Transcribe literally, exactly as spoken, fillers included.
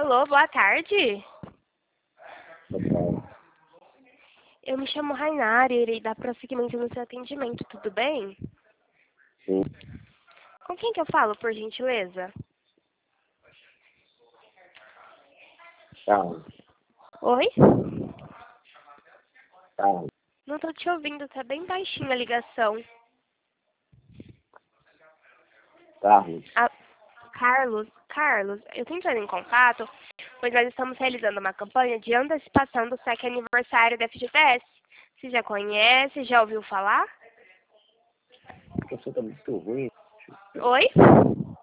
Alô, boa tarde. Boa tarde. Eu me chamo Rainara e irei dar prosseguimento no seu atendimento, tudo bem? Sim. Com quem que eu falo, por gentileza? Carlos. Oi? Carlos. Não tô te ouvindo, tá bem baixinho a ligação. Carlos. Ah, Carlos, Carlos, eu tô entrando em contato, pois nós estamos realizando uma campanha de antecipação do S E C aniversário da F G T S. Você já conhece, já ouviu falar? Você tá muito ruim. Oi?